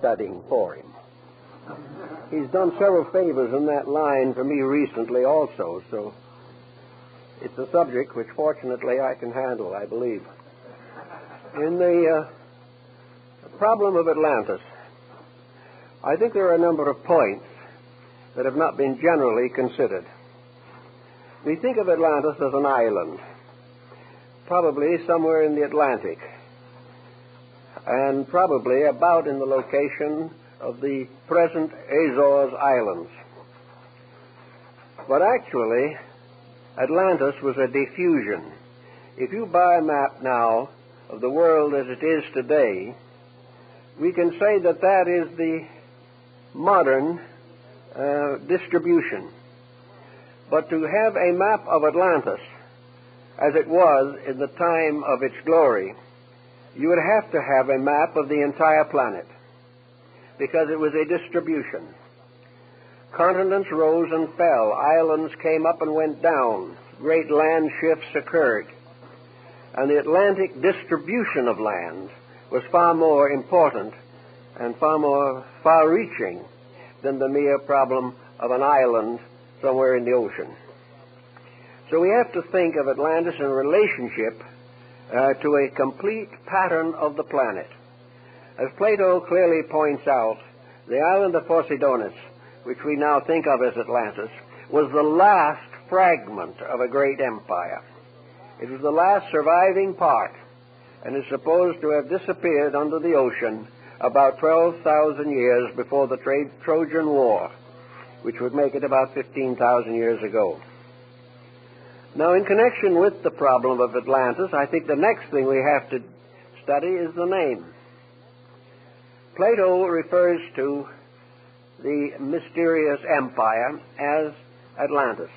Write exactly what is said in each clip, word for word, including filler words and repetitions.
studying for him. He's done several favors in that line for me recently also, so it's a subject which fortunately I can handle, I believe. In the uh, problem of Atlantis, I think there are a number of points that have not been generally considered. We think of Atlantis as an island, probably somewhere in the Atlantic, and probably about in the location of the present Azores Islands. But actually, Atlantis was a diffusion. If you buy a map now of the world as it is today, we can say that that is the modern uh, distribution. But to have a map of Atlantis as it was in the time of its glory, you would have to have a map of the entire planet, because it was a distribution. Continents rose and fell, islands came up and went down, great land shifts occurred, and the Atlantic distribution of land was far more important and far more far-reaching than the mere problem of an island somewhere in the ocean. So we have to think of Atlantis in relationship uh, to a complete pattern of the planet. As Plato clearly points out, the island of Poseidonis, which we now think of as Atlantis, was the last fragment of a great empire. It was the last surviving part, and is supposed to have disappeared under the ocean about twelve thousand years before the Tra- Trojan War, which would make it about fifteen thousand years ago. Now, in connection with the problem of Atlantis, I think the next thing we have to study is the name. Plato refers to the mysterious empire as Atlantis.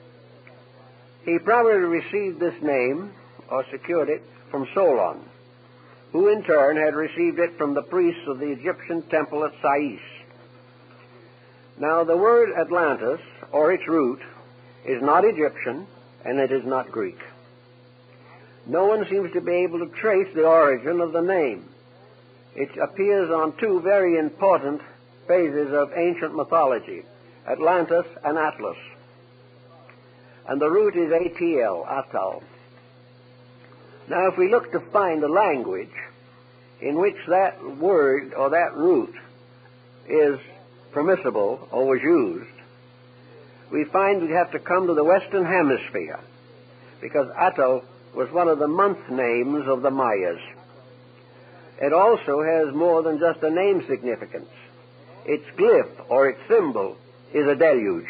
He probably received this name, or secured it, from Solon, who in turn had received it from the priests of the Egyptian temple at Sais. Now, the word Atlantis, or its root, is not Egyptian, and it is not Greek. No one seems to be able to trace the origin of the name. It appears on two very important phases of ancient mythology, Atlantis and Atlas. And the root is A T L, Atal. Now, if we look to find a language in which that word or that root is permissible or was used, we find we have to come to the Western Hemisphere, because Atal was one of the month names of the Mayas. It also has more than just a name significance. Its glyph, or its symbol, is a deluge.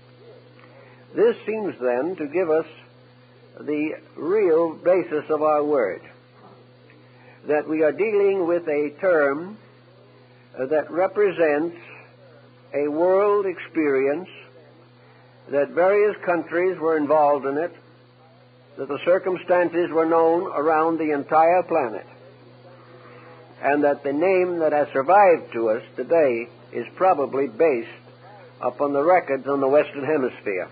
This seems then to give us the real basis of our word, that we are dealing with a term that represents a world experience, that various countries were involved in it, that the circumstances were known around the entire planet, and that the name that has survived to us today is probably based upon the records on the Western Hemisphere.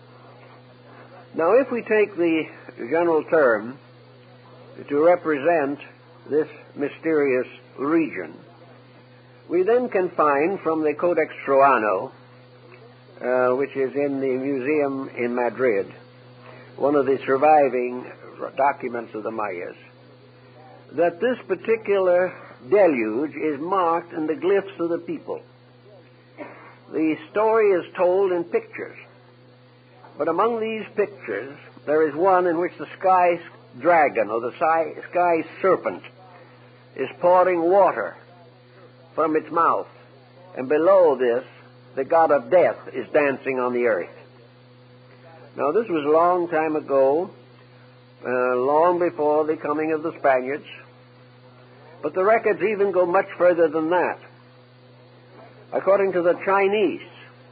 Now, if we take the general term to represent this mysterious region, we then can find from the Codex Troano, uh, which is in the museum in Madrid, one of the surviving documents of the Mayas, that this particular deluge is marked in the glyphs of the people. The story is told in pictures, but among these pictures there is one in which the sky dragon, or the sky serpent, is pouring water from its mouth, and below this the god of death is dancing on the earth. Now, this was a long time ago, uh, long before the coming of the Spaniards, but the records even go much further than that. According to the Chinese,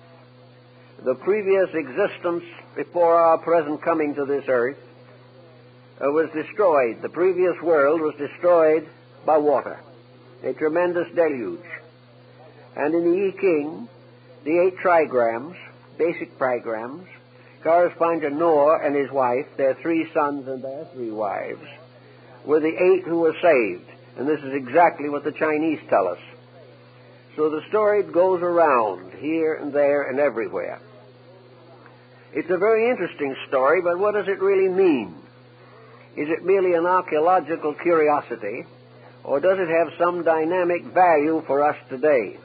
the previous existence before our present coming to this earth uh, was destroyed. The previous world was destroyed by water, a tremendous deluge. And in the I Ching, the eight trigrams, basic trigrams, correspond to Noah and his wife, their three sons and their three wives, were the eight who were saved. And this is exactly what the Chinese tell us. So the story goes around here and there and everywhere. It's a very interesting story, but what does it really mean? Is it merely an archaeological curiosity, or does it have some dynamic value for us today?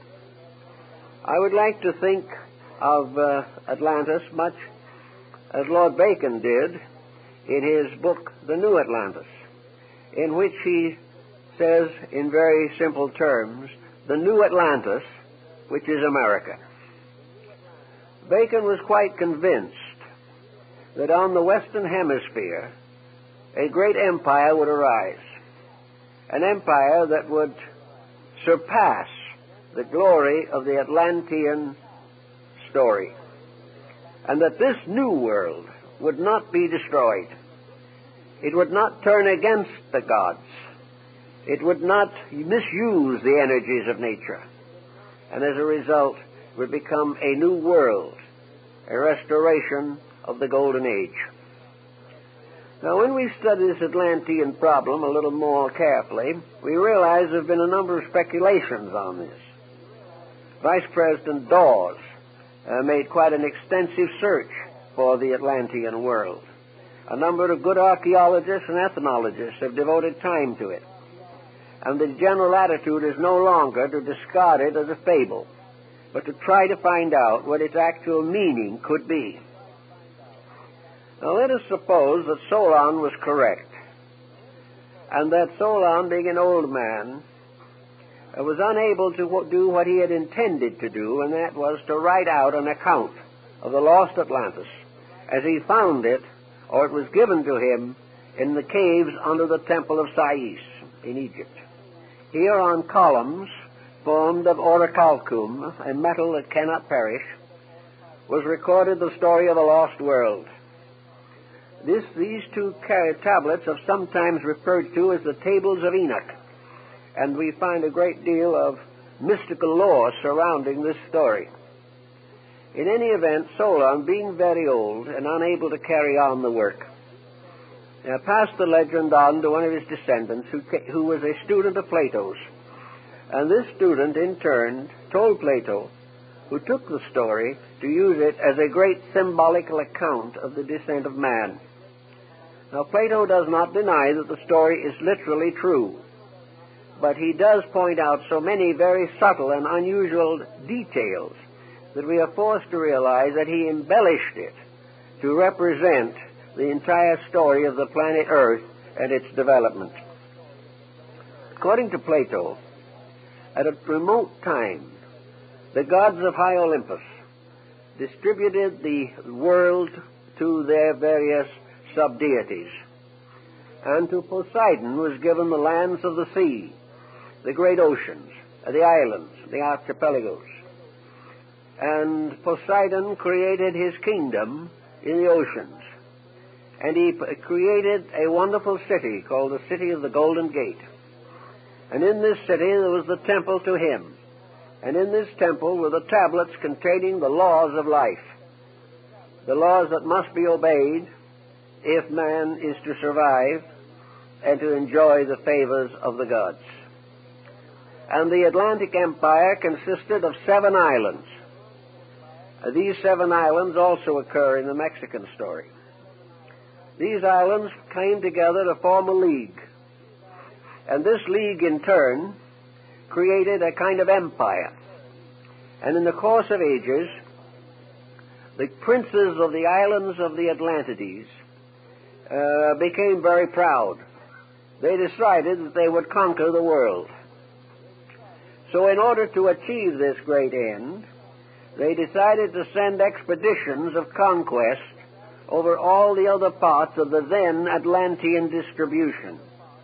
I would like to think of uh, Atlantis much as Lord Bacon did in his book, The New Atlantis, in which he says in very simple terms, the New Atlantis, which is America. Bacon was quite convinced that on the Western Hemisphere a great empire would arise, an empire that would surpass the glory of the Atlantean story, and that this new world would not be destroyed. It would not turn against the gods. It would not misuse the energies of nature, and as a result would become a new world, a restoration of the Golden Age. Now, when we study this Atlantean problem a little more carefully, we realize there have been a number of speculations on this. Vice President Dawes uh, made quite an extensive search for the Atlantean world. A number of good archaeologists and ethnologists have devoted time to it. And the general attitude is no longer to discard it as a fable, but to try to find out what its actual meaning could be. Now let us suppose that Solon was correct, and that Solon, being an old man, was unable to do what he had intended to do, and that was to write out an account of the lost Atlantis as he found it, or it was given to him, in the caves under the Temple of Sais in Egypt. Here on columns formed of orichalcum, a metal that cannot perish, was recorded the story of a lost world. This, these two tablets are sometimes referred to as the Tables of Enoch, and we find a great deal of mystical lore surrounding this story. In any event, Solon, being very old and unable to carry on the work, uh, passed the legend on to one of his descendants who, who was a student of Plato's. And this student, in turn, told Plato, who took the story, to use it as a great symbolical account of the descent of man. Now, Plato does not deny that the story is literally true, but he does point out so many very subtle and unusual details that we are forced to realize that he embellished it to represent the entire story of the planet Earth and its development. According to Plato, at a remote time, the gods of high Olympus distributed the world to their various sub-deities, and to Poseidon was given the lands of the sea, the great oceans, the islands, the archipelagos. And Poseidon created his kingdom in the oceans, and he created a wonderful city called the City of the Golden Gate. And in this city there was the temple to him, and in this temple were the tablets containing the laws of life, the laws that must be obeyed if man is to survive and to enjoy the favors of the gods. And the Atlantic Empire consisted of seven islands. These seven islands also occur in the Mexican story. These islands came together to form a league, and this league in turn created a kind of empire. And in the course of ages, the princes of the islands of the Atlantides uh, became very proud. They decided that they would conquer the world. So in order to achieve this great end, they decided to send expeditions of conquest over all the other parts of the then Atlantean distribution.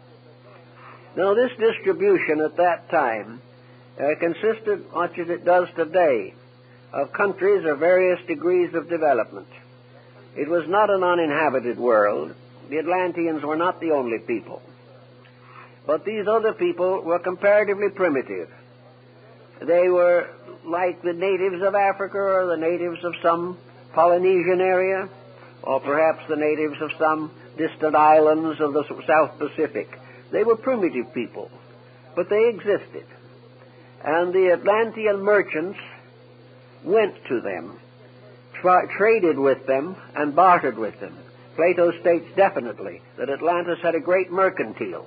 Now, this distribution at that time uh, consisted, much as it does today, of countries of various degrees of development. It was not an uninhabited world. The Atlanteans were not the only people. But these other people were comparatively primitive. They were like the natives of Africa or the natives of some Polynesian area, or perhaps the natives of some distant islands of the South Pacific. They were primitive people, but they existed. and the Atlantean merchants went to them, tra- traded with them, and bartered with them. Plato states definitely that Atlantis had a great mercantile,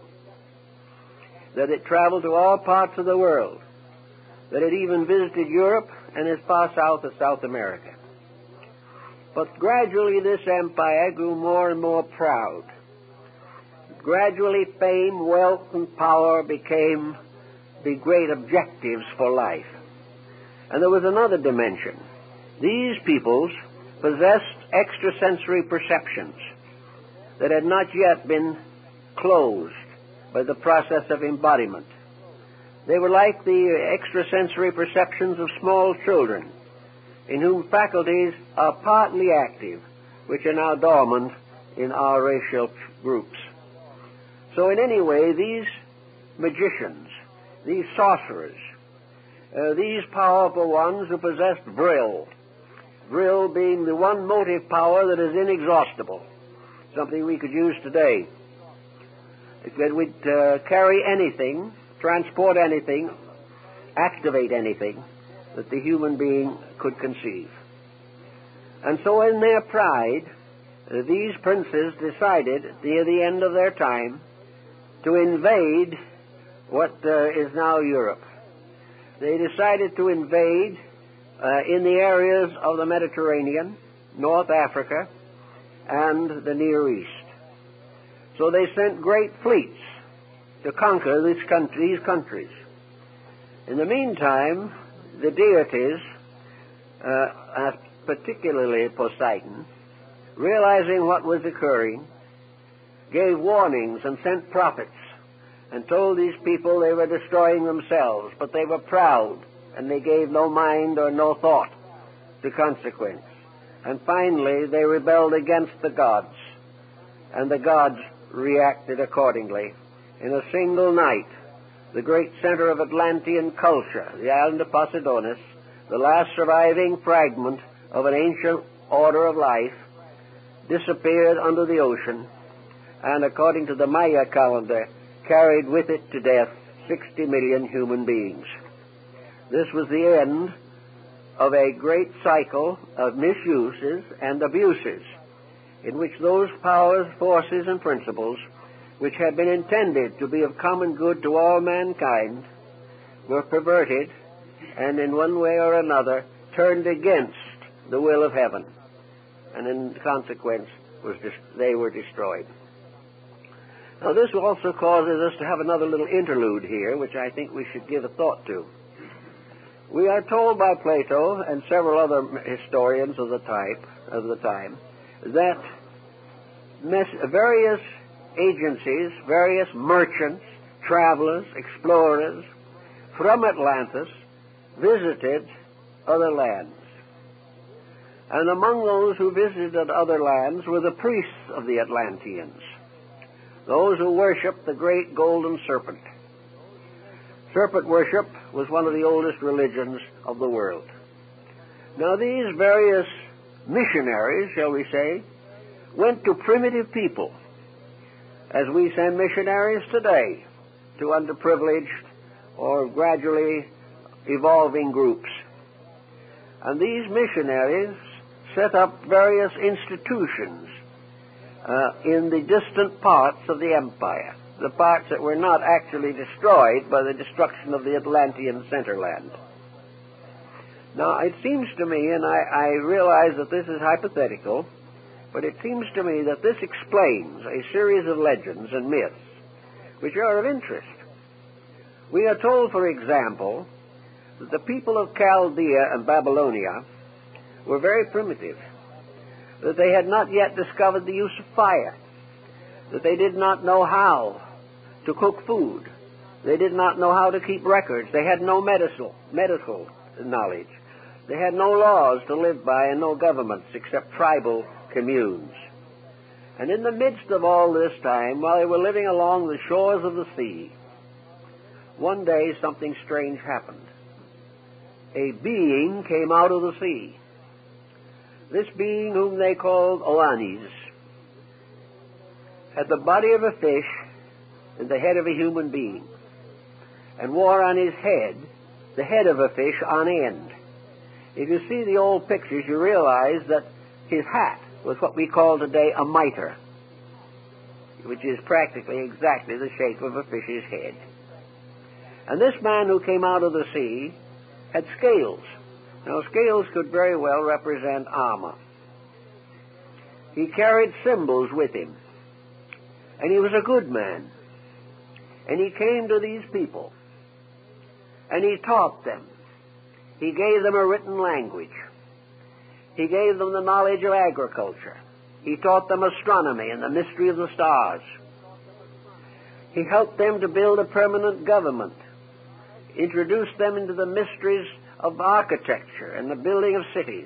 that it traveled to all parts of the world, that it even visited Europe and as far south as South America. But gradually this empire grew more and more proud. Gradually fame, wealth, and power became the great objectives for life. And there was another dimension. These peoples possessed extrasensory perceptions that had not yet been closed by the process of embodiment. They were like the extrasensory perceptions of small children, in whom faculties are partly active, which are now dormant in our racial groups. So in any way, these magicians, these sorcerers, uh, these powerful ones who possessed vril, vril being the one motive power that is inexhaustible, something we could use today, that would uh, carry anything, transport anything, activate anything that the human being could conceive. And so in their pride, uh, these princes decided near the end of their time to invade what uh, is now Europe. They decided to invade uh, in the areas of the Mediterranean, North Africa, and the Near East. So they sent great fleets to conquer this country, these countries. In the meantime, the deities, uh, particularly Poseidon, realizing what was occurring, gave warnings and sent prophets and told these people they were destroying themselves, but they were proud and they gave no mind or no thought to consequence. And finally they rebelled against the gods, and the gods reacted accordingly. In a single night, the great center of Atlantean culture, the island of Poseidonis, the last surviving fragment of an ancient order of life, disappeared under the ocean, and according to the Maya calendar, carried with it to death sixty million human beings. This was the end of a great cycle of misuses and abuses in which those powers, forces, and principles which had been intended to be of common good to all mankind were perverted and in one way or another turned against the will of heaven, and in consequence was dis- they were destroyed. Now this also causes us to have another little interlude here, which I think we should give a thought to. We are told by Plato and several other historians of the type of the time that mes- various agencies, various merchants, travelers, explorers from Atlantis visited other lands. And among those who visited other lands were the priests of the Atlanteans, those who worshiped the great golden serpent. Serpent worship was one of the oldest religions of the world. Now these various missionaries, shall we say, went to primitive people, as we send missionaries today to underprivileged or gradually evolving groups. And these missionaries set up various institutions uh, in the distant parts of the empire, the parts that were not actually destroyed by the destruction of the Atlantean centerland. Now, it seems to me, and I, I realize that this is hypothetical, but it seems to me that this explains a series of legends and myths which are of interest. We are told, for example, that the people of Chaldea and Babylonia were very primitive, that they had not yet discovered the use of fire, that they did not know how to cook food, they did not know how to keep records, they had no medical, medical knowledge, they had no laws to live by and no governments except tribal communes. And in the midst of all this time, while they were living along the shores of the sea, one day something strange happened. A being came out of the sea. This being, whom they called Oannes, had the body of a fish and the head of a human being, and wore on his head the head of a fish on end. If you see the old pictures, you realize that his hat was what we call today a mitre, which is practically exactly the shape of a fish's head. And this man who came out of the sea had scales. Now, scales could very well represent armor. He carried symbols with him, and he was a good man. And he came to these people, and he taught them. He gave them a written language. He gave them the knowledge of agriculture. He taught them astronomy and the mystery of the stars. He helped them to build a permanent government, introduced them into the mysteries of architecture and the building of cities.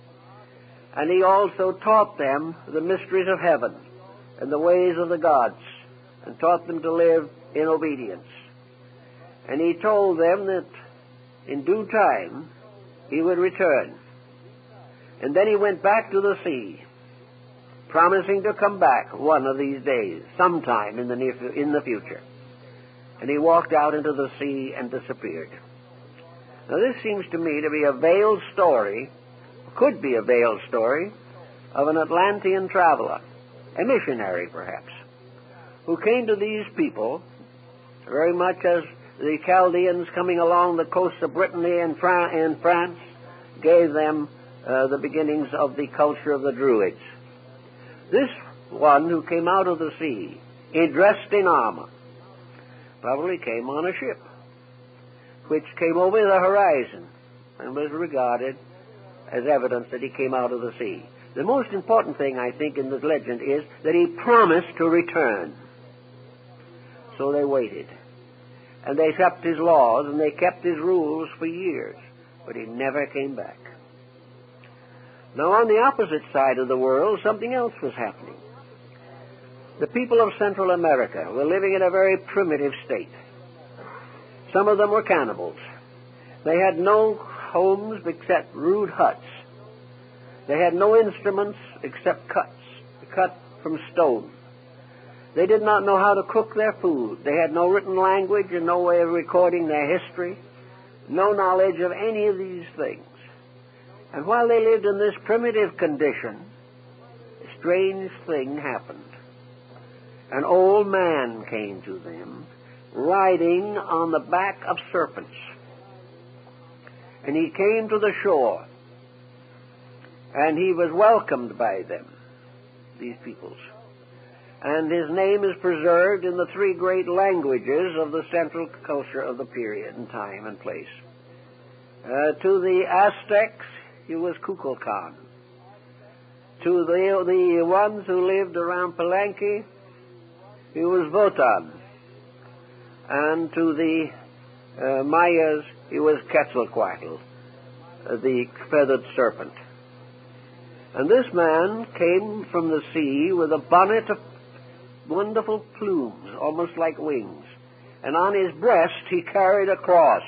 And he also taught them the mysteries of heaven and the ways of the gods, and taught them to live in obedience. And he told them that in due time he would return. And then he went back to the sea, promising to come back one of these days, sometime in the near fu- in the future. And he walked out into the sea and disappeared. Now this seems to me to be a veiled story, could be a veiled story, of an Atlantean traveler, a missionary perhaps, who came to these people very much as the Chaldeans coming along the coast of Brittany and, Fran- and France gave them uh, the beginnings of the culture of the Druids. This one who came out of the sea, he dressed in armor, probably came on a ship, which came over the horizon and was regarded as evidence that he came out of the sea. The most important thing, I think, in this legend is that he promised to return. So they waited. And they kept his laws, and they kept his rules for years, but he never came back. Now, on the opposite side of the world, something else was happening. The people of Central America were living in a very primitive state. Some of them were cannibals. They had no homes except rude huts. They had no instruments except cuts, cut from stone. They did not know how to cook their food. They had no written language and no way of recording their history, no knowledge of any of these things. And while they lived in this primitive condition, a strange thing happened. An old man came to them, riding on the back of serpents. And he came to the shore, and he was welcomed by them, these peoples. And his name is preserved in the three great languages of the central culture of the period and time and place. Uh, to the Aztecs, he was Kukulkan. To the, the ones who lived around Palenque, he was Wotan. And to the uh, Mayas, he was Quetzalcoatl, uh, the feathered serpent. And this man came from the sea with a bonnet of wonderful plumes, almost like wings. And on his breast he carried a cross.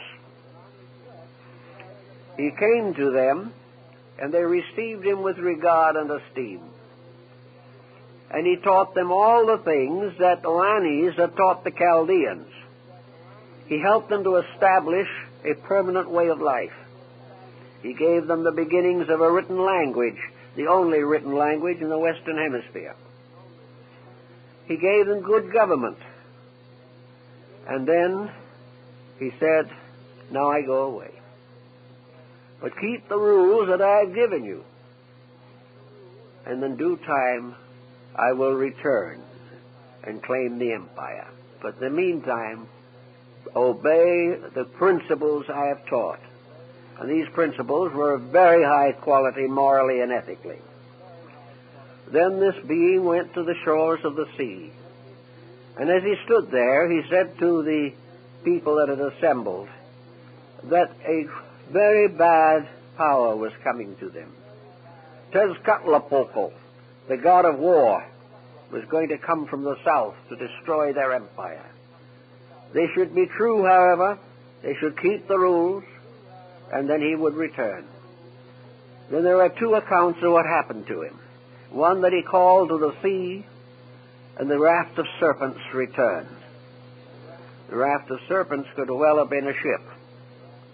He came to them, and they received him with regard and esteem. And he taught them all the things that Oannes had taught the Chaldeans. He helped them to establish a permanent way of life. He gave them the beginnings of a written language, the only written language in the Western Hemisphere. He gave them good government. And then he said, now I go away. But keep the rules that I have given you. And in due time, I will return and claim the empire. But in the meantime, obey the principles I have taught. And these principles were of very high quality morally and ethically. Then this being went to the shores of the sea. And as he stood there, he said to the people that had assembled that a very bad power was coming to them. Tezcatlipoca, the god of war, was going to come from the south to destroy their empire. They should be true, however. They should keep the rules, and then he would return. Then there are two accounts of what happened to him. One that he called to the sea, and the raft of serpents returned. The raft of serpents could well have been a ship.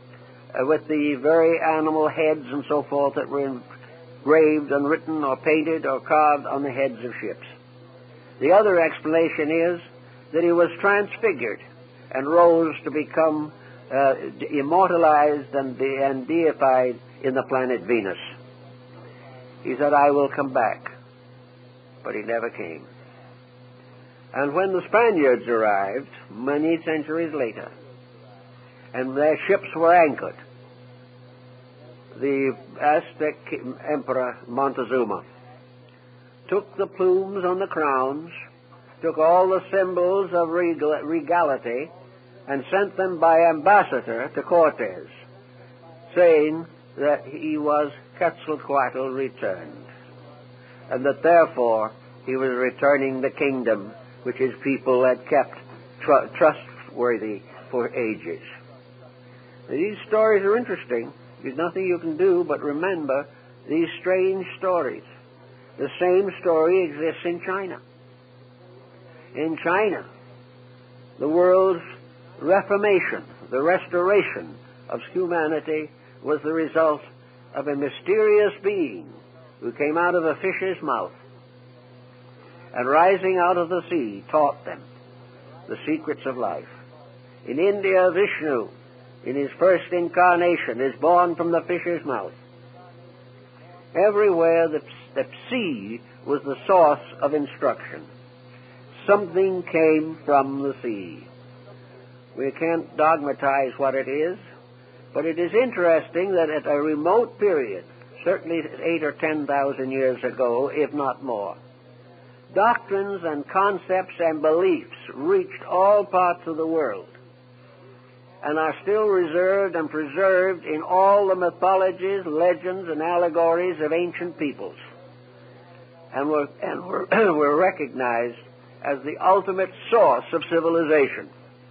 uh, with the very animal heads and so forth that were engraved and written or painted or carved on the heads of ships. The other explanation is that he was transfigured and rose to become uh, immortalized and, de- and deified in the planet Venus. He said, I will come back. But he never came. And when the Spaniards arrived, many centuries later, and their ships were anchored, the Aztec Emperor Montezuma took the plumes on the crowns, took all the symbols of regal- regality, and sent them by ambassador to Cortes, saying that he was Quetzalcoatl returned, and that therefore he was returning the kingdom which his people had kept tr- trustworthy for ages. These stories are interesting. There's nothing you can do but remember these strange stories. The same story exists in China. In China, the world's reformation, the restoration of humanity, was the result of a mysterious being who came out of a fish's mouth and, rising out of the sea, taught them the secrets of life. In India, Vishnu, in his first incarnation, is born from the fish's mouth. Everywhere the, the sea was the source of instruction. Something came from the sea. We can't dogmatize what it is, but it is interesting that at a remote period, certainly eight or ten thousand years ago, if not more, doctrines and concepts and beliefs reached all parts of the world and are still reserved and preserved in all the mythologies, legends, and allegories of ancient peoples, and were, and were, were recognized as the ultimate source of civilization.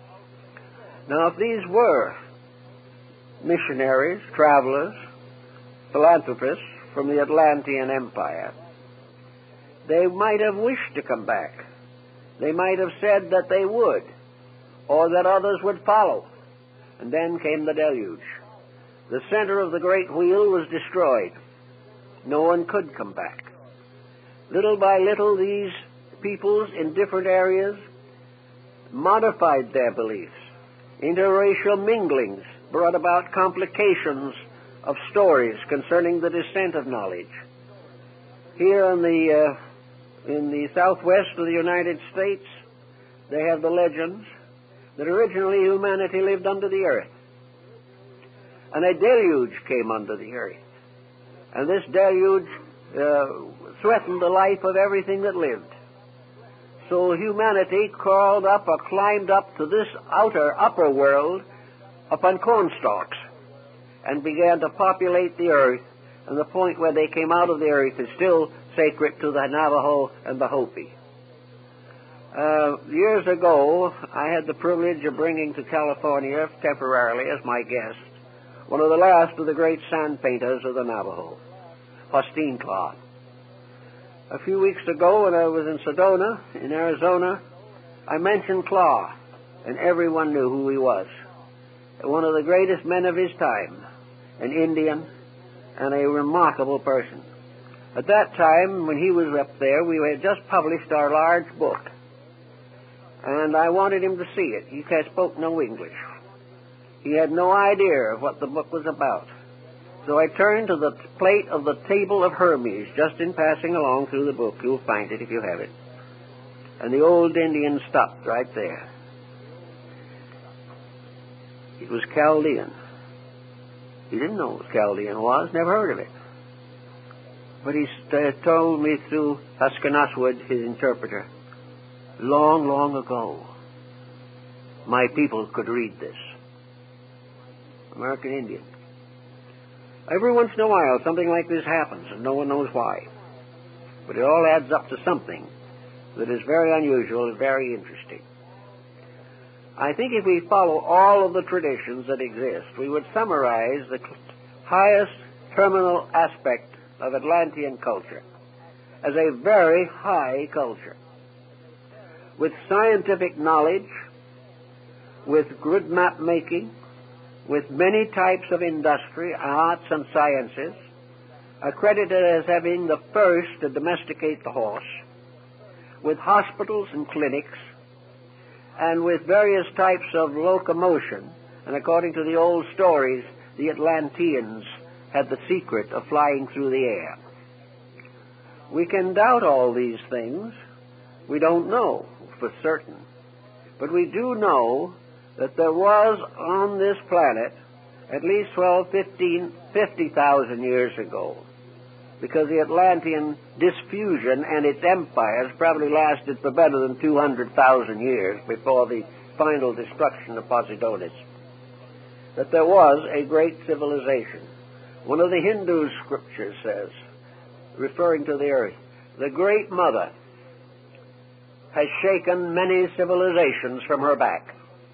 Now, if these were missionaries, travelers, philanthropists from the Atlantean Empire, they might have wished to come back. They might have said that they would, or that others would follow. And then came the deluge. The center of the great wheel was destroyed. No one could come back. Little by little, these peoples in different areas modified their beliefs. Interracial minglings brought about complications of stories concerning the descent of knowledge. Here in the uh, in the southwest of the United States, they have the legends that originally humanity lived under the earth, and a deluge came under the earth, and this deluge uh, threatened the life of everything that lived. So humanity crawled up or climbed up to this outer upper world upon cornstalks and began to populate the earth, and the point where they came out of the earth is still sacred to the Navajo and the Hopi. Uh, years ago, I had the privilege of bringing to California temporarily as my guest one of the last of the great sand painters of the Navajo, Faustin Clark. A few weeks ago, when I was in Sedona, in Arizona, I mentioned Clark, and everyone knew who he was. One of the greatest men of his time, an Indian, and a remarkable person. At that time, when he was up there, we had just published our large book, and I wanted him to see it. He spoke no English. He had no idea of what the book was about. So I turned to the plate of the Table of Hermes, just in passing along through the book. You'll find it if you have it. And the old Indian stopped right there. It was Chaldean. He didn't know what Chaldean was, never heard of it. But he st- told me through Huskanaswood, his interpreter, long, long ago, my people could read this. American Indian. Every once in a while, something like this happens, and no one knows why. But it all adds up to something that is very unusual and very interesting. I think if we follow all of the traditions that exist, we would summarize the highest terminal aspect of Atlantean culture as a very high culture, with scientific knowledge, with grid map making, with many types of industry, arts, and sciences, accredited as having the first to domesticate the horse, with hospitals and clinics, and with various types of locomotion. And according to the old stories, the Atlanteans had the secret of flying through the air. We can doubt all these things. We don't know for certain. But we do know that there was on this planet at least twelve, fifteen, fifty thousand years ago, because the Atlantean diffusion and its empires probably lasted for better than two hundred thousand years before the final destruction of Posidonis, that there was a great civilization. One of the Hindu scriptures says, referring to the earth, the Great Mother has shaken many civilizations from her back.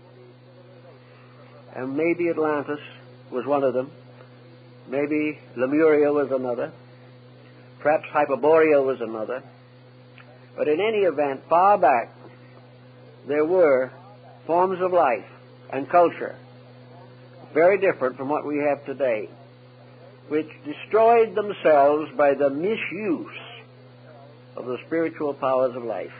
And maybe Atlantis was one of them. Maybe Lemuria was another. Perhaps Hyperborea was another. But in any event, far back, there were forms of life and culture very different from what we have today, which destroyed themselves by the misuse of the spiritual powers of life.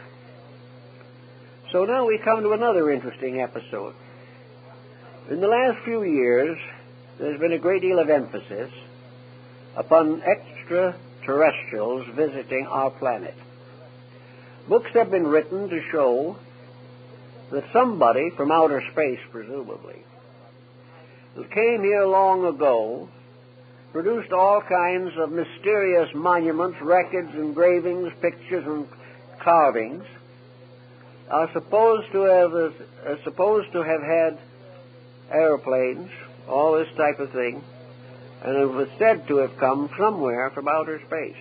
So now we come to another interesting episode. In the last few years, there's been a great deal of emphasis upon extraterrestrials visiting our planet. Books have been written to show that somebody from outer space, presumably, who came here long ago, produced all kinds of mysterious monuments, records, engravings, pictures, and carvings, are supposed to have are supposed to have had airplanes, all this type of thing, and it was said to have come somewhere from outer space.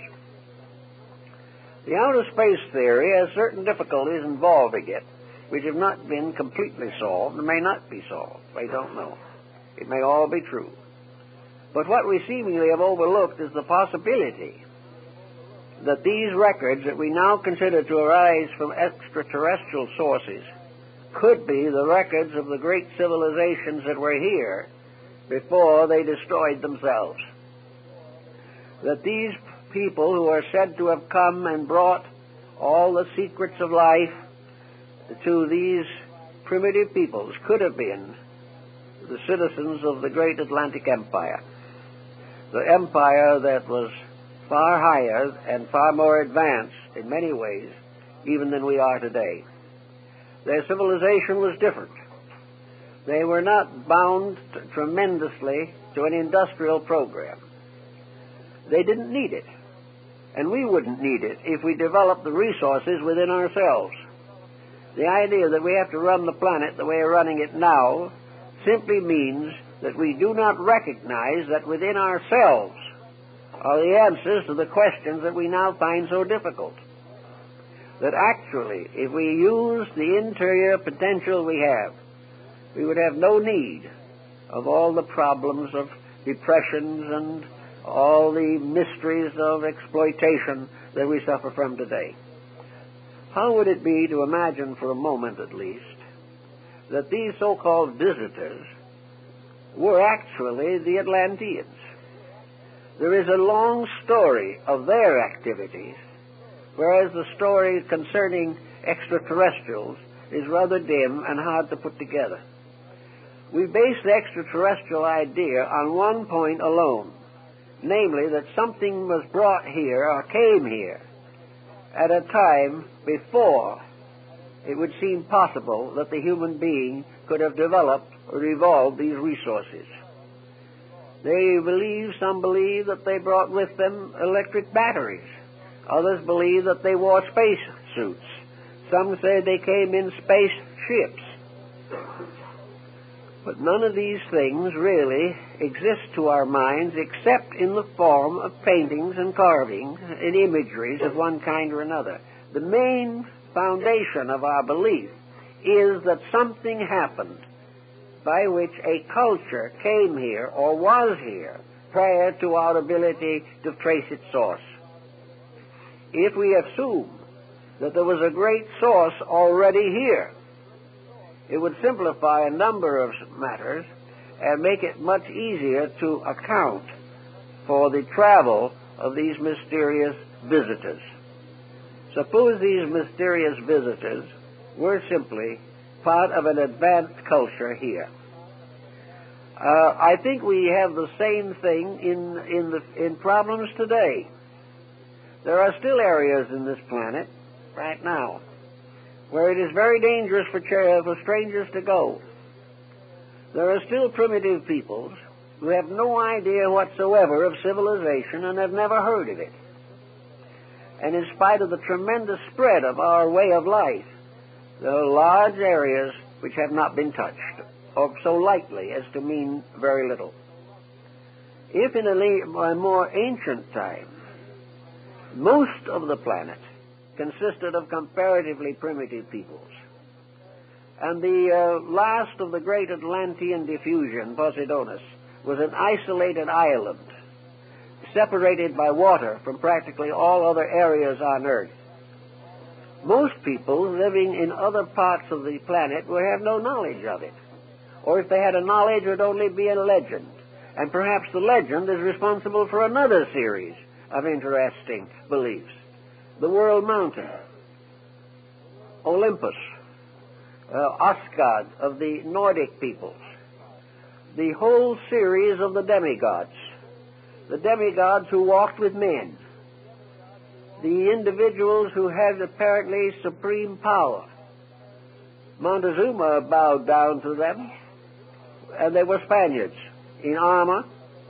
The outer space theory has certain difficulties involving it, which have not been completely solved and may not be solved. I don't know. It may all be true. But what we seemingly have overlooked is the possibility that these records that we now consider to arise from extraterrestrial sources could be the records of the great civilizations that were here before they destroyed themselves. That these people who are said to have come and brought all the secrets of life to these primitive peoples could have been the citizens of the great Atlantic Empire, the empire that was far higher and far more advanced in many ways even than we are today. Their civilization was different. They were not bound t- tremendously to an industrial program. They didn't need it, and we wouldn't need it if we developed the resources within ourselves. The idea that we have to run the planet the way we're running it now simply means that we do not recognize that within ourselves are the answers to the questions that we now find so difficult. That actually, if we use the interior potential we have, we would have no need of all the problems of depressions and all the mysteries of exploitation that we suffer from today. How would it be to imagine for a moment at least that these so-called visitors were actually the Atlanteans? There is a long story of their activities, whereas the story concerning extraterrestrials is rather dim and hard to put together. We base the extraterrestrial idea on one point alone, namely that something was brought here or came here at a time before it would seem possible that the human being could have developed or evolved these resources. They believe, some believe that they brought with them electric batteries. Others believe that they wore space suits. Some say they came in space ships. But none of these things really exist to our minds except in the form of paintings and carvings and imageries of one kind or another. The main foundation of our belief is that something happened by which a culture came here or was here prior to our ability to trace its source. If we assume that there was a great source already here, it would simplify a number of matters and make it much easier to account for the travel of these mysterious visitors. Suppose these mysterious visitors were simply part of an advanced culture here. Uh, I think we have the same thing in, in, the, in problems today. There are still areas in this planet, right now, where it is very dangerous for, for strangers to go. There are still primitive peoples who have no idea whatsoever of civilization and have never heard of it. And in spite of the tremendous spread of our way of life, there are large areas which have not been touched, or so lightly as to mean very little. If in a, le- a more ancient time, most of the planet consisted of comparatively primitive peoples, and the uh, last of the great Atlantean diffusion, Posidonius, was an isolated island, separated by water from practically all other areas on Earth. Most people living in other parts of the planet would have no knowledge of it. Or if they had a knowledge, it would only be a legend. And perhaps the legend is responsible for another series of interesting beliefs. The World Mountain, Olympus, uh, Asgard of the Nordic peoples, the whole series of the demigods, the demigods who walked with men, the individuals who had apparently supreme power. Montezuma bowed down to them, and they were Spaniards in armor,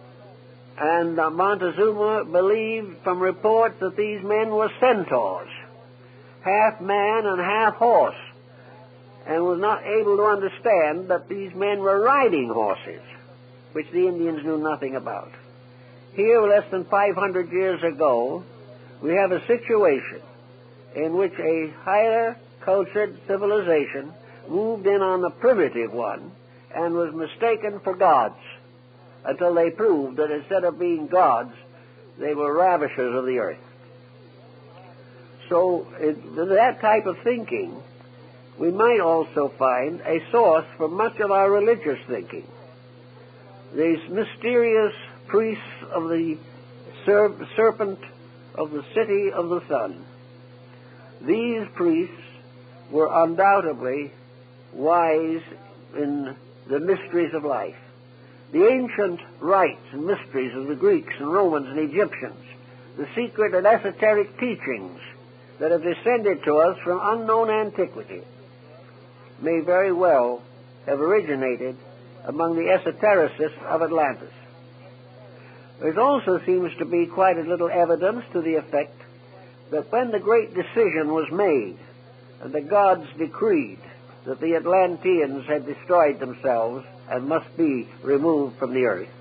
and uh, Montezuma believed from reports that these men were centaurs, half man and half horse, and was not able to understand that these men were riding horses, which the Indians knew nothing about. Here, less than five hundred years ago, we have a situation in which a higher cultured civilization moved in on the primitive one and was mistaken for gods until they proved that instead of being gods, they were ravishers of the earth. So, in that type of thinking, we might also find a source for much of our religious thinking. These mysterious priests of the ser- serpent of the city of the sun. These priests were undoubtedly wise in the mysteries of life. The ancient rites and mysteries of the Greeks and Romans and Egyptians, the secret and esoteric teachings that have descended to us from unknown antiquity, may very well have originated among the esotericists of Atlantis. There also seems to be quite a little evidence to the effect that when the great decision was made and the gods decreed that the Atlanteans had destroyed themselves and must be removed from the earth,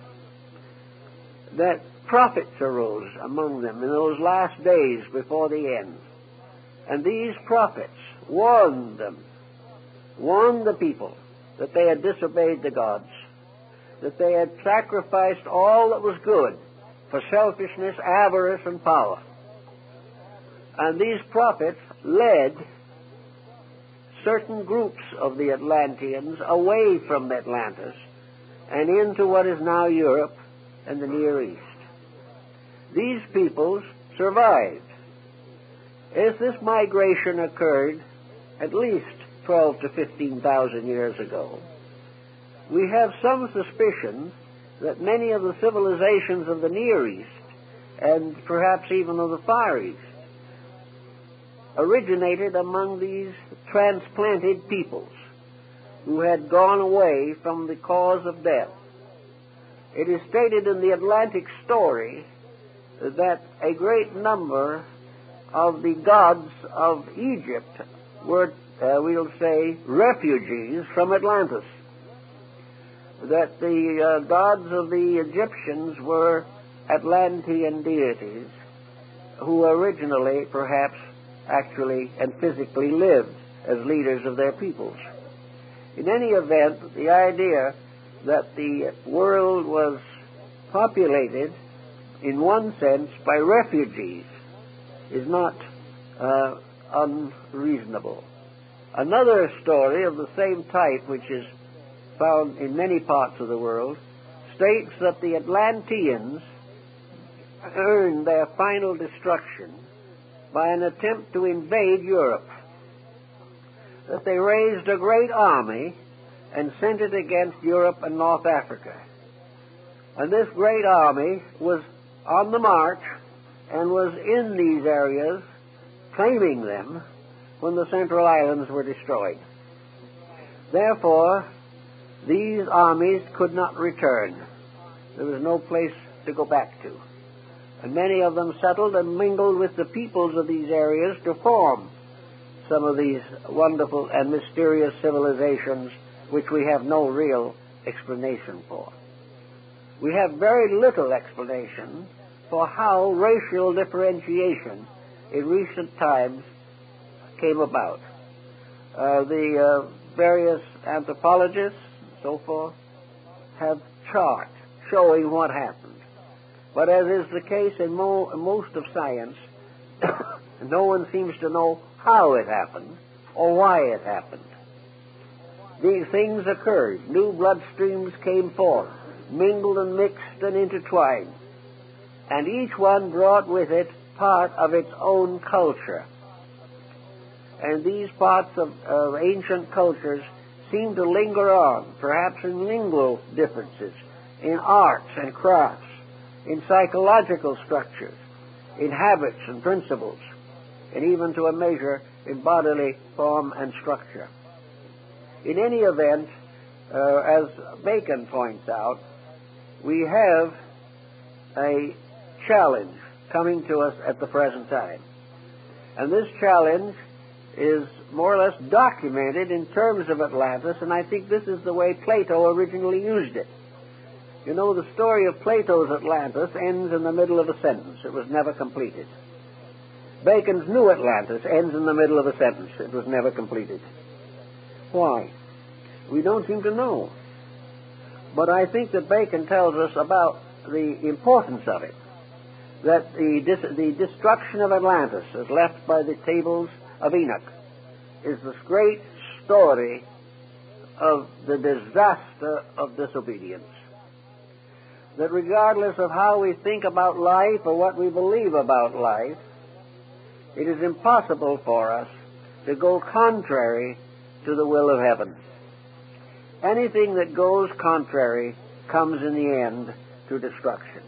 that prophets arose among them in those last days before the end. And these prophets warned them, warned the people that they had disobeyed the gods, that they had sacrificed all that was good for selfishness, avarice, and power. And these prophets led certain groups of the Atlanteans away from Atlantis and into what is now Europe and the Near East. These peoples survived. As this migration occurred at least twelve to fifteen thousand years ago, we have some suspicion that many of the civilizations of the Near East, and perhaps even of the Far East, originated among these transplanted peoples who had gone away from the cause of death. It is stated in the Atlantic story that a great number of the gods of Egypt were, uh, we'll say, refugees from Atlantis. That the uh, gods of the Egyptians were Atlantean deities who originally, perhaps, actually and physically lived as leaders of their peoples. In any event, the idea that the world was populated, in one sense, by refugees is not uh, unreasonable. Another story of the same type, which is found in many parts of the world, states that the Atlanteans earned their final destruction by an attempt to invade Europe. That they raised a great army and sent it against Europe and North Africa. And this great army was on the march and was in these areas, claiming them, when the Central Islands were destroyed. Therefore, these armies could not return. There was no place to go back to. And many of them settled and mingled with the peoples of these areas to form some of these wonderful and mysterious civilizations which we have no real explanation for. We have very little explanation for how racial differentiation in recent times came about. Uh, the uh, various anthropologists and so forth have charts showing what happened. But as is the case in mo- most of science, no one seems to know how it happened or why it happened. These things occurred. New bloodstreams came forth, mingled and mixed and intertwined. And each one brought with it part of its own culture. And these parts of, of ancient cultures seem to linger on, perhaps in lingual differences, in arts and crafts, in psychological structures, in habits and principles, and even to a measure in bodily form and structure. In any event, uh, as Bacon points out, we have a challenge coming to us at the present time. And this challenge is more or less documented in terms of Atlantis, and I think this is the way Plato originally used it. You know, the story of Plato's Atlantis ends in the middle of a sentence. It was never completed. Bacon's New Atlantis ends in the middle of a sentence. It was never completed. Why? We don't seem to know. But I think that Bacon tells us about the importance of it, that the, dis- the destruction of Atlantis, as left by the tables of Enoch, is this great story of the disaster of disobedience. That regardless of how we think about life or what we believe about life, it is impossible for us to go contrary to the will of heaven. Anything that goes contrary comes in the end to destruction.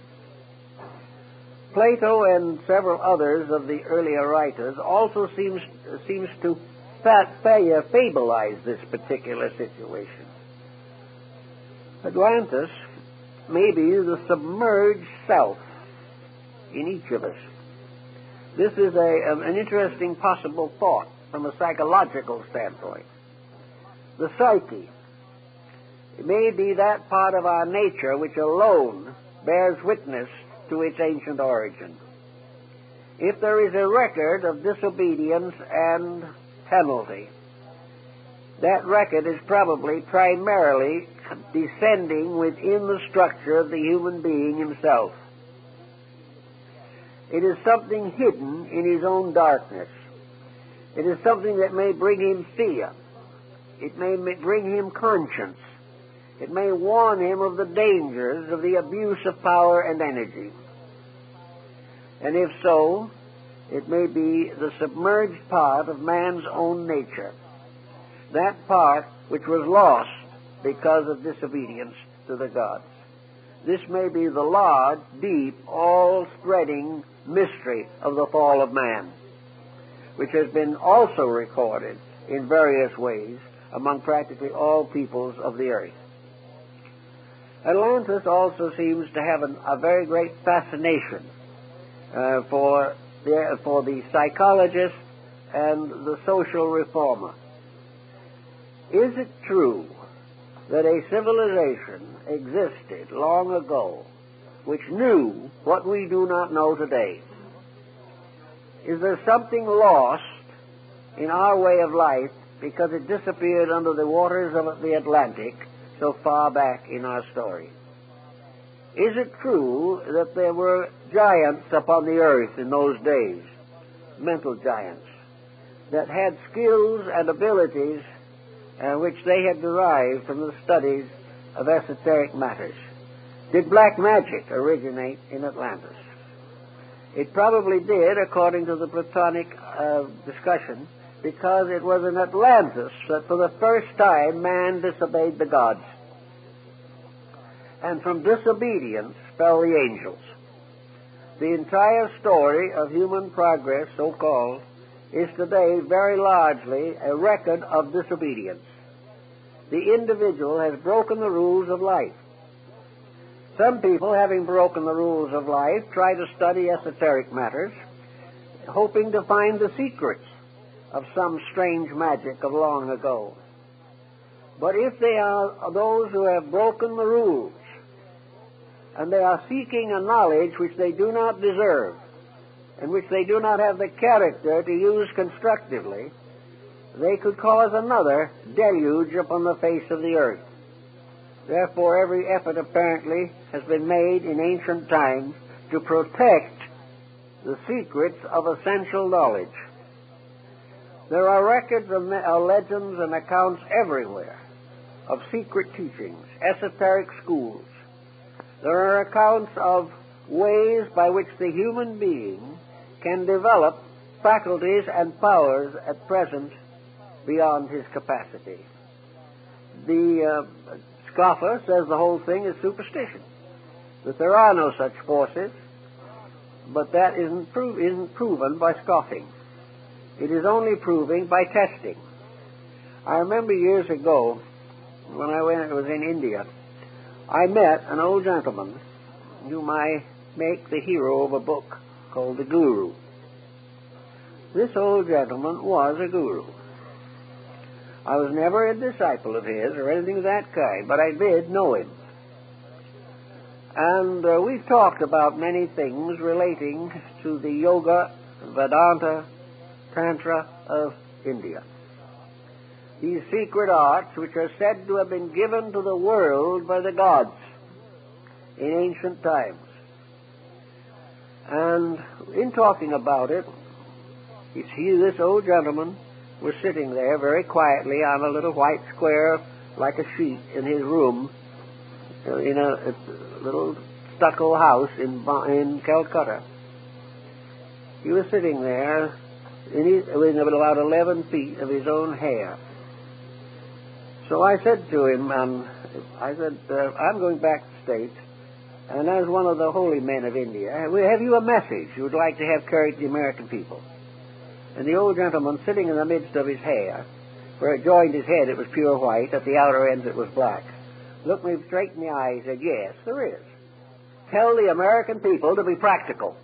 Plato and several others of the earlier writers also seems seems to fableize this particular situation. Atlantis may be the submerged self in each of us. This is a, an interesting possible thought from a psychological standpoint. The psyche, it may be that part of our nature which alone bears witness to its ancient origin. If there is a record of disobedience and penalty, that record is probably primarily descending within the structure of the human being himself. It is something hidden in his own darkness. It is something that may bring him fear. It may bring him conscience. It may warn him of the dangers of the abuse of power and energy. And if so, it may be the submerged part of man's own nature, that part which was lost because of disobedience to the gods. This may be the large, deep, all-spreading mystery of the fall of man, which has been also recorded in various ways among practically all peoples of the earth. Atlantis also seems to have an, a very great fascination uh, for, the, for the psychologist and the social reformer. Is it true that a civilization existed long ago which knew what we do not know today? Is there something lost in our way of life because it disappeared under the waters of the Atlantic so far back in our story? Is it true that there were giants upon the earth in those days, mental giants, that had skills and abilities uh, which they had derived from the studies of esoteric matters. Did black magic originate in Atlantis? It probably did, according to the Platonic uh, discussion, because it was in Atlantis that for the first time man disobeyed the gods. And from disobedience fell the angels. The entire story of human progress, so-called, is today very largely a record of disobedience. The individual has broken the rules of life. Some people, having broken the rules of life, try to study esoteric matters, hoping to find the secrets of some strange magic of long ago. But if they are those who have broken the rules, and they are seeking a knowledge which they do not deserve, and which they do not have the character to use constructively, they could cause another deluge upon the face of the earth. Therefore, every effort apparently has been made in ancient times to protect the secrets of essential knowledge. There are records of uh, legends and accounts everywhere of secret teachings, esoteric schools. There are accounts of ways by which the human being can develop faculties and powers at present beyond his capacity. The uh, scoffer says the whole thing is superstition, that there are no such forces, but that isn't, pro- isn't proven by scoffing. It is only proving by testing. I remember years ago, when I went, was in India, I met an old gentleman whom I make the hero of a book called The Guru. This old gentleman was a guru. I was never a disciple of his or anything of that kind, but I did know him. And uh, we've talked about many things relating to the Yoga, Vedanta, Tantra of India. These secret arts which are said to have been given to the world by the gods in ancient times. And in talking about it, you see this old gentleman was sitting there very quietly on a little white square like a sheet in his room in a, a little stucco house in, in Calcutta. He was sitting there in, his, in about eleven feet of his own hair. So I said to him, um, I said, uh, I'm going back to the States, and as one of the holy men of India, have you a message you would like to have carried to the American people? And the old gentleman, sitting in the midst of his hair, where it joined his head it was pure white, at the outer ends it was black, looked me straight in the eye and said, yes, there is. Tell the American people to be practical.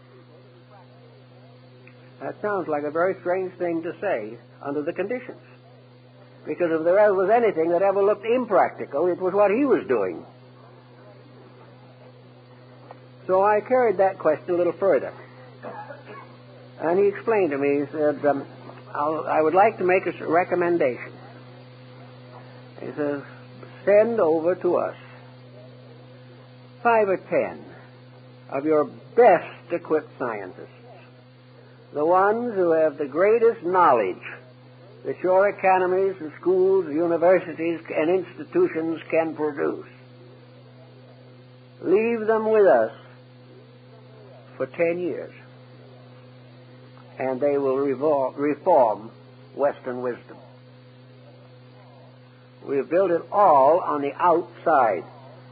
That sounds like a very strange thing to say under the conditions. Because if there ever was anything that ever looked impractical, it was what he was doing. So I carried that question a little further. And he explained to me, he said, um, I'll, I would like to make a recommendation. He says, send over to us five or ten of your best equipped scientists, the ones who have the greatest knowledge that your academies and schools, universities, and institutions can produce. Leave them with us for ten years, and they will revol- reform Western wisdom. We have built it all on the outside,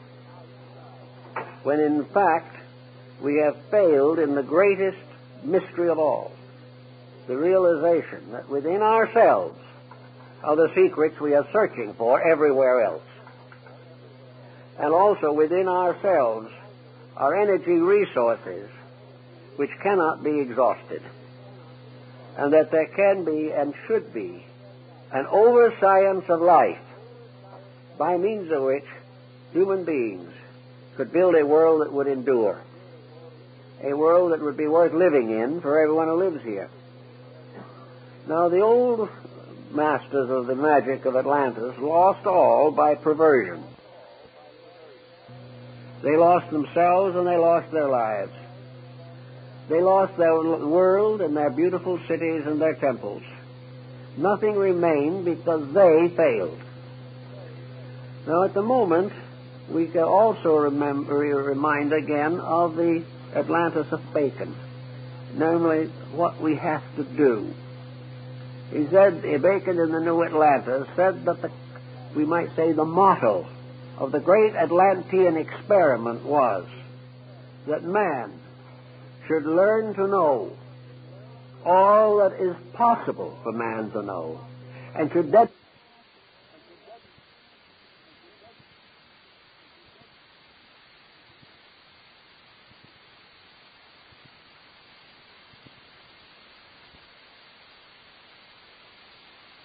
when in fact we have failed in the greatest mystery of all, the realization that within ourselves are the secrets we are searching for everywhere else. And also within ourselves are energy resources which cannot be exhausted. And that there can be and should be an over-science of life by means of which human beings could build a world that would endure, a world that would be worth living in for everyone who lives here. Now, the old masters of the magic of Atlantis lost all by perversion. They lost themselves and they lost their lives. They lost their world and their beautiful cities and their temples. nothing remained because they failed. Now, at the moment, we can also remember, remind again of the Atlantis of Bacon, namely what we have to do. He said, Bacon in the New Atlantis said that the, we might say the motto of the great Atlantean experiment was that man should learn to know all that is possible for man to know, and should dedicate